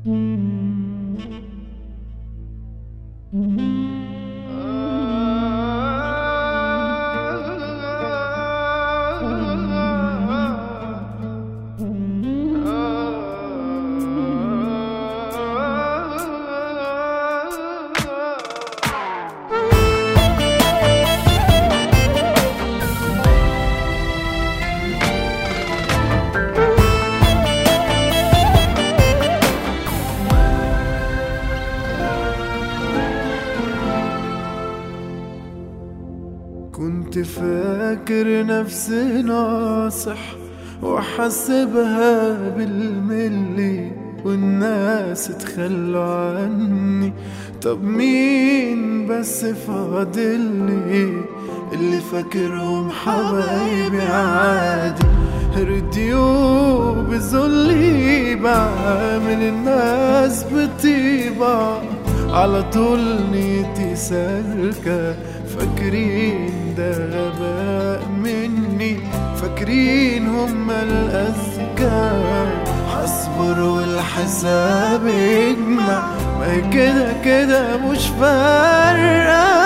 كنت فاكر نفسي ناصح وحسبها بالملي، والناس تخلوا عني. طب مين بس فاضلي اللي فاكرهم حبايبي عادي؟ رديو بذلي بعمل الناس بطيبة، على طول نيتي سالكة. فاكرين ده غباء مني، فاكرين هم الأذكى. حصبر والحساب يجمع، ما كده كده مش فارقة.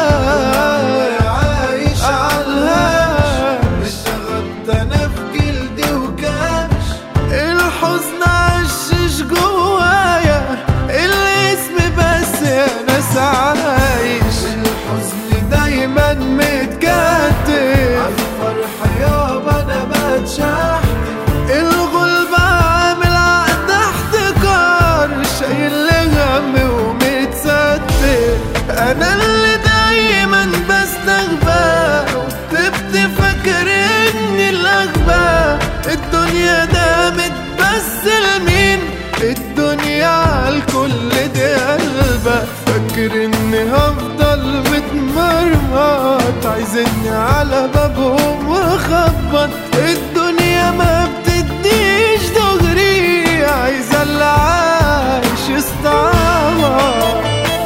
عايش عالهاش، اشتغلت انا في جلدي وكاش. الحزن عشش جوايا، الاسم بس يا ناس عايش. الحزن دايما متكتل، عالفرح يابا انا بتشحت. الغلب عامل عقد احتكار، شايل هم ومتستر. انا اللي دايما بستغبى، وكتبت فاكر اني الاغبى. الدنيا دامت بس لمين؟ الدنيا عالكل دي قلبة. فاكر اني هفضل متمرمط، عايزني على بابهم واخبط. الدنيا ما بتديش دغري، عايزة اللي عايش يستعمر.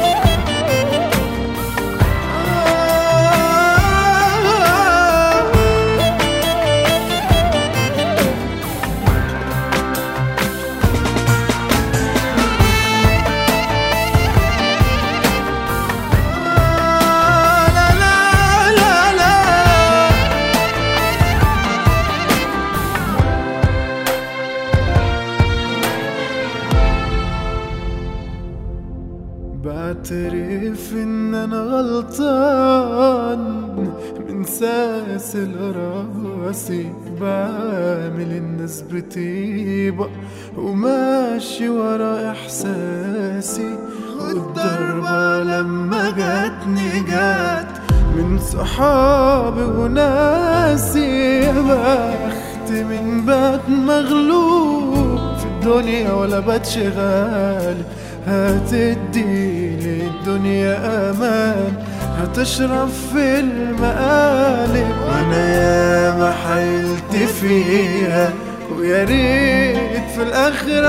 بعترف ان انا غلطان، من ساسل راسي بعمل الناس بطيبة، وماشي ورا احساسي. والضربة لما جاتني جات من صحابي وناسي. يا بخت من بات مغلوب في الدنيا ولا بات شغال. هتدي للدنيا امان، هتشرف في المقالب. وانا ياما حيلت فيها، ويا ريت في الاخر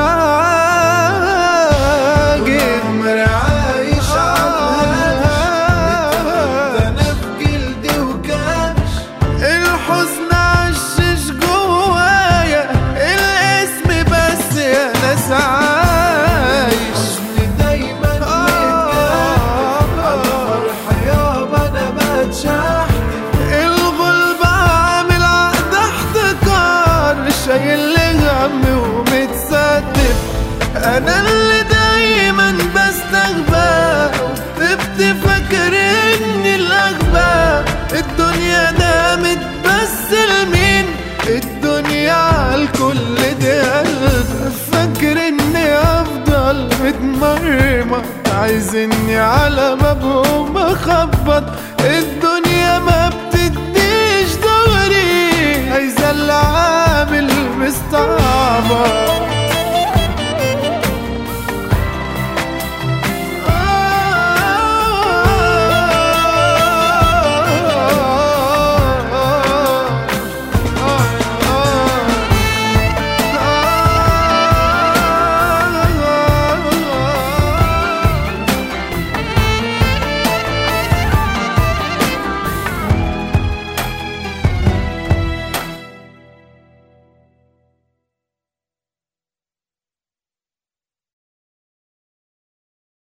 عاجب. عايش عالهاش، انا في جلدي وكاش. الحزن عشش جوايا، الاسم بس يا ناس عايش. الغلب عامل عقد احتكار، شايل هم ومتستر. انا اللي دايما بستغبى، وكتبت فاكر اني الاغبى. الدنيا دامت بس لمين؟ الدنيا عالكل دي قلبة. فاكر اني افضل متمرمط، عايزني على بابهم اخبط. الدنيا